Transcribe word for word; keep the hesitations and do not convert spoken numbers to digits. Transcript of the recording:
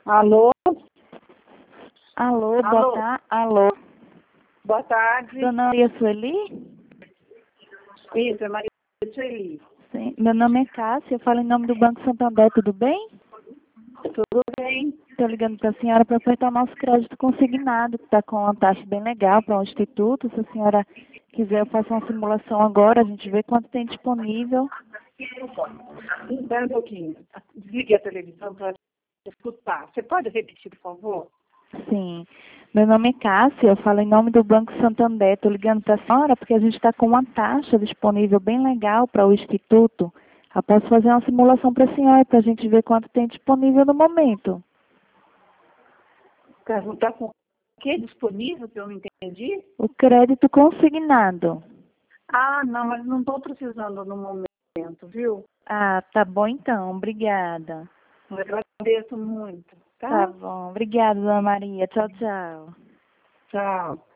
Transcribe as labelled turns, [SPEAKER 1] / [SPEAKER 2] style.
[SPEAKER 1] Alô?
[SPEAKER 2] Alô,
[SPEAKER 1] Alô?
[SPEAKER 2] boa tarde. Alô,
[SPEAKER 1] Boa tarde.
[SPEAKER 2] dona Maria Sueli?
[SPEAKER 1] Isso, é Maria Sueli.
[SPEAKER 2] Sim. Meu nome é Cássia, eu falo em nome do Banco Santander, tudo bem?
[SPEAKER 1] Tudo bem?
[SPEAKER 2] Estou ligando para a senhora para apertar o nosso crédito consignado, que está com uma taxa bem legal para o Instituto. Se a senhora quiser, eu faço uma simulação agora, a gente vê quanto tem disponível.
[SPEAKER 1] Espera um pouquinho. Desligue a televisão para escutar. Você pode repetir, por favor?
[SPEAKER 2] Sim. Meu nome é Cássia, eu falo em nome do Banco Santander. Estou ligando para a senhora porque a gente está com uma taxa disponível bem legal para o Instituto. Eu posso fazer uma simulação para a senhora, para a gente ver quanto tem disponível no momento.
[SPEAKER 1] Está com o que disponível que eu não entendi?
[SPEAKER 2] O crédito consignado.
[SPEAKER 1] Ah, não, mas não estou precisando no momento, viu?
[SPEAKER 2] Ah, tá bom então. Obrigada.
[SPEAKER 1] Eu agradeço muito,
[SPEAKER 2] Tá
[SPEAKER 1] tá?
[SPEAKER 2] bom. Obrigada, dona Maria. Tchau, tchau.
[SPEAKER 1] Tchau.